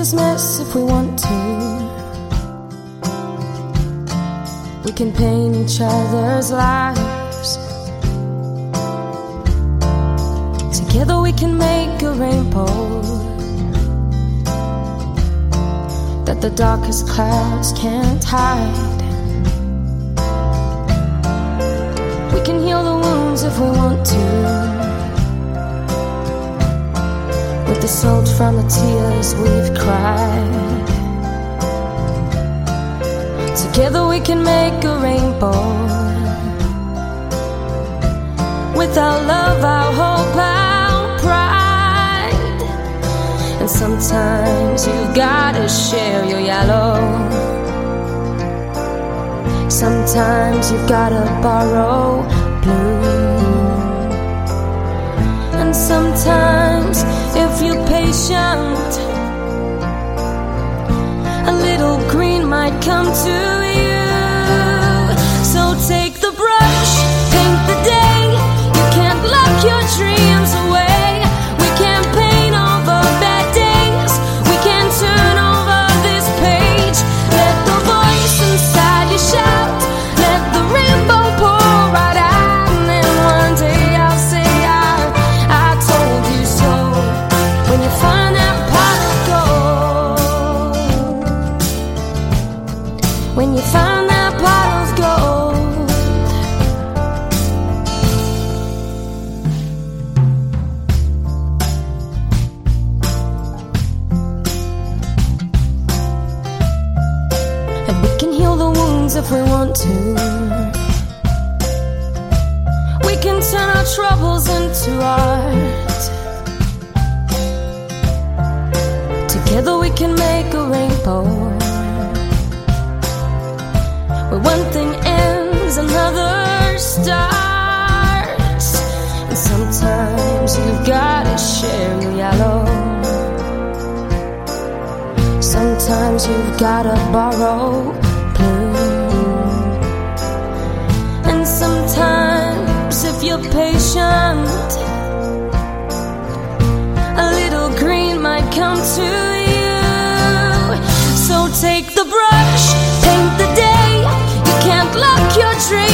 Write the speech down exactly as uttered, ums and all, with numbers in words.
this mess if we want to. We can paint each other's lives. Together we can make a rainbow that the darkest clouds can't hide. We can heal the wounds if we want to, with the salt from the tears we've cried. Together we can make a rainbow, with our love, our hope, our pride. And sometimes you've gotta share your yellow. Sometimes you've gotta borrow blue. And sometimes, if you're patient, a little green might come to you. So take the brush, paint the day. You can't lock your dreams away. We can paint over bad days. We can turn over this page. Let the voice inside you shout. Let the rainbow pour right out. And then one day I'll say I, I told you so. When you find that pot of gold, when you find that pot of gold. And we can heal the wounds if we want to. We can turn our troubles into art. Together we can make a rainbow, where one thing ends, another starts. And sometimes you've gotta share your yellow. Sometimes you've gotta borrow blue. And sometimes, if you're patient, a little green might come to you. So take the brush, paint the day. You can't lock your dreams